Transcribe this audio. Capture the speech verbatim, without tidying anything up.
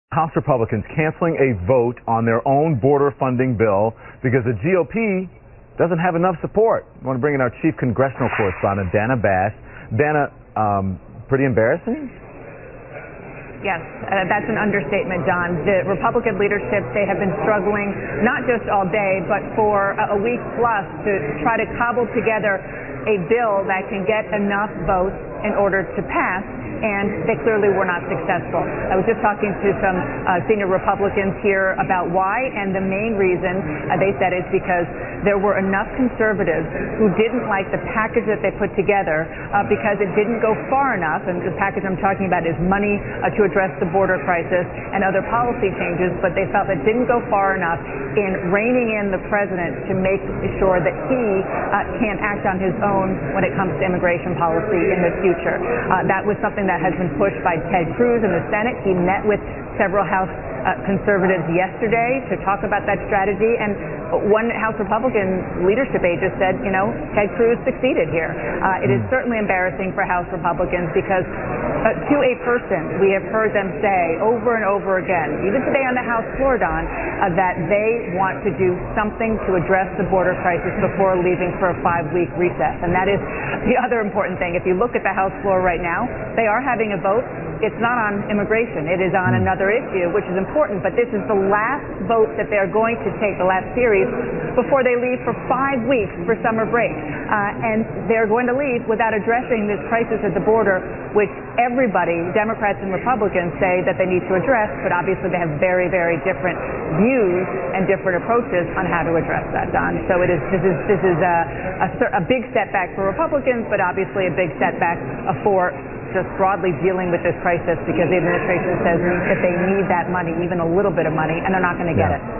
House Republicans canceling a vote on their own border funding bill because the G O P doesn't have enough support. I want to bring in our chief congressional correspondent, Dana Bash. Dana, um, pretty embarrassing? Yes, uh, that's an understatement, John. The Republican leadership, they have been struggling not just all day, but for a week plus to try to cobble together a bill that can get enough votes in order to pass, and they clearly were not successful. I was just talking to some uh, senior Republicans here about why, and the main reason uh, they said is because there were enough conservatives who didn't like the package that they put together uh, because it didn't go far enough, and the package I'm talking about is money uh, to address the border crisis and other policy changes, but they felt it didn't go far enough in reining in the president to make sure that he uh, can't act on his own when it comes to immigration policy in the future. Uh, that was something that has been pushed by Ted Cruz in the Senate. He met with several House uh, conservatives yesterday to talk about that strategy, and one House Republican leadership aide just said, you know, Ted Cruz succeeded here. Uh, it is certainly embarrassing for House Republicans because uh, to a person, we have heard them say over and over again, even today on the House floor, Don, uh, that they want to do something to address the border crisis before leaving for a five-week recess. And that is the other important thing. If you look at the House floor right now, they are having a vote. It's not on immigration. It is on another issue, which is important. But this is the last vote that they're going to take, the last series, before they leave for five weeks for summer break. Uh, and they're going to leave without addressing this crisis at the border, which everybody, Democrats and Republicans, say that they need to address. But obviously they have very, very different views and different approaches on how to address that, Don. So it is, this is, this is a, a, a big setback for Republicans, but obviously a big setback uh, for just broadly dealing with this crisis, because the administration says if they need that money, even a little bit of money, and they're not going to get yeah. it.